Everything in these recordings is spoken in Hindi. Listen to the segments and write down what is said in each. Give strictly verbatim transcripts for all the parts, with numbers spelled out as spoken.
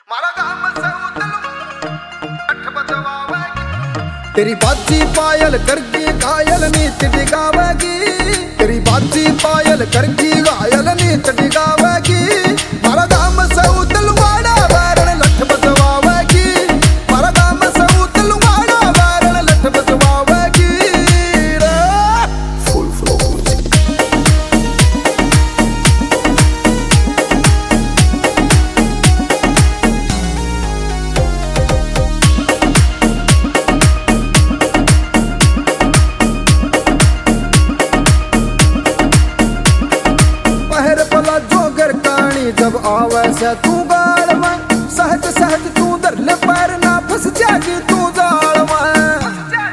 तेरी बाजी पायल करगी घायल नीत डिगावेगी, तेरी बाजी पायल करगी घायल नीत डिगावेगी। मारा दाम से तलवाड़ा वारण लठ बजवावेगी, मारा दाम से तलवाड़ा वारण लठ बजवावेगी रे। फुल फ्लो जब आवे से तू गाल में, सहज सहज तू दर ले पैर ना फंस जागी तू जाल में।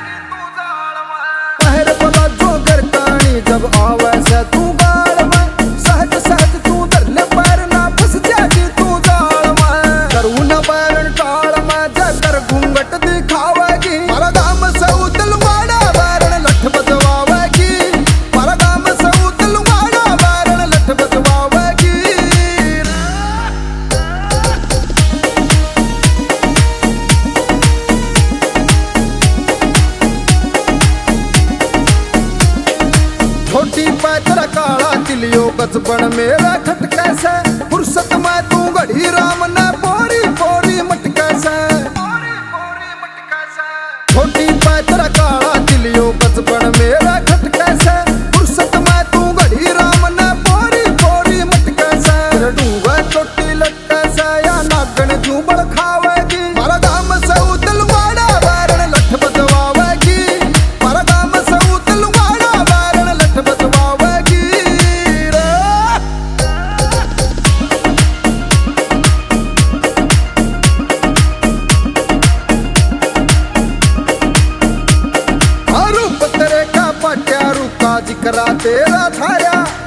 पहर पला जो कर कानी जब आवे से तू गाल में, सहज सहज तू दर ले पैर ना फंस जागी तू जाल में। करू न पैरन टाल में जाकर घूंघट दिखावेगी, मारा दाम से तलवाड़ा वारण लठ बजवावेगी, मारा दाम से तलवाड़ा वारण लठ बजवावेगी। छोटी पैतरा काला तिलियो बचपन मेरा खटका से, फुर्सत में तू घड़ी राम ने पोरी पोरी मटका से। छोटी पैतरा काला तिलियो बचपन मेरा खटका से, फुर्सत में तू घड़ी राम ने पोरी पोरी मटका से। डूंगा चोटी लटका से या नागन झूमड़ खावेगी, मारा दाम से तलवाड़ा वारण लठ बजवावेगी, मारा दाम से तलवाड़ा वारण लठ बजवावेगी रे। रूप तेरे का पट्या रूका जिकरा तेरा थाया,